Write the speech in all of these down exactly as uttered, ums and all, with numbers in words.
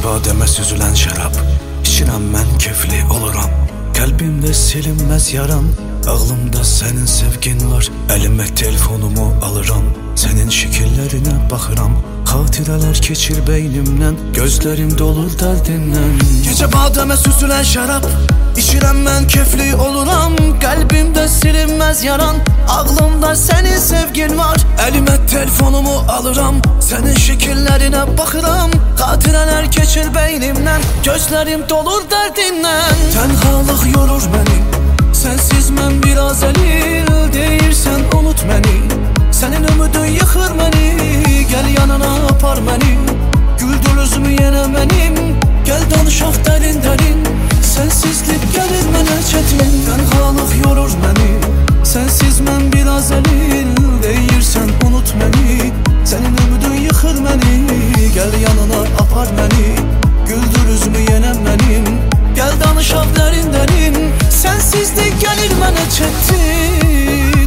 badəmə süzülən şərab, İçirəm mən kefli oluram. Qəlbimdə silinməz yaran, ağlımda sənin sevgin var. Əlimə telefonumu alıram, sənin şəkillərinə baxıram. Xatirələr keçir beynimdən, gözlərim dolur dərdindən. Gecə badəmə süzülən şərab, İçirəm mən kefli oluram. Qəlbimdə silinməz yaran, ağlımda sənin sevgin var. Əlimə telefonumu alıram, sənin şəkillərinə baxıram. Xatirələr keçir beynimdən, gözlərim dolur dərdindən. Tənhalıq yorur məni, sənsiz mən biraz əlil. Deyirsən unut məni, sənin ümidin yıxır məni. Gəl yanına apar məni, güldür üzümü yenə mənim. Gəl danışaq dərin dərin, sensizlik gəlir mənə çətin. Tənhalıq yorur məni, sənsiz mən biraz əlil. Deyirsən unut məni, sənin ümidin yıxır məni. Gəl yanına apar məni, güldür üzümü yenə mənim. Gəl danışaq dərin dərin, sensizlik gəlir mənə çətin.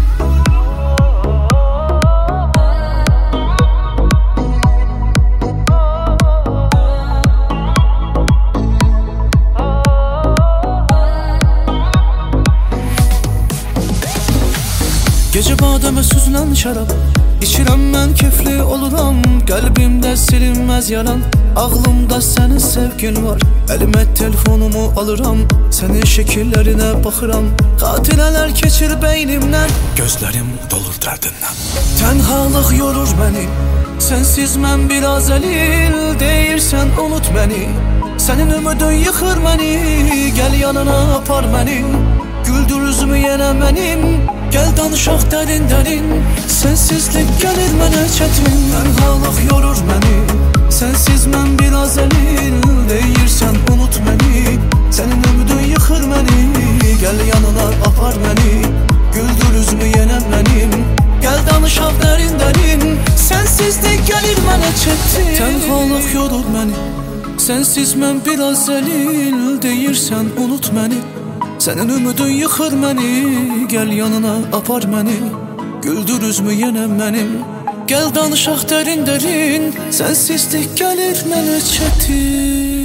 Gecə badəmə süzülən şərab, İçirəm mən kefli oluram. Qəlbimdə silinməz yaran, ağlımda sənin sevgin var. Əlimə telefonumu alıram, sənin şəkillərinə baxıram. Xatirələr keçir beynimdən, gözlərim dolur dərdindən. Tənhalıq yorur məni, sənsiz mən biraz əlil. Deyirsən unut məni, sənin ümidin yıxır məni. Gəl yanına apar məni, güldür üzümü yenə mənim. Gəl danışaq dərin dərin, sensizlik gəlir mənə çətin. Tənhalıq yorur məni, sənsiz mən biraz əlil. Deyirsən unut məni, sənin ümidin yıxır məni. Gəl yanına apar məni, güldür üzümü yenə mənim. Gəl danışaq dərin dərin, sensizlik gəlir mənə çətin. Tənhalıq yorur məni, sənsiz mən biraz əlil. Deyirsən unut məni, sənin ümidin yıxır məni. Gəl yanına apar məni, güldür üzümü yenə mənim. Gəl danışaq dərin dərin, sensizlik gəlir mənə çətin.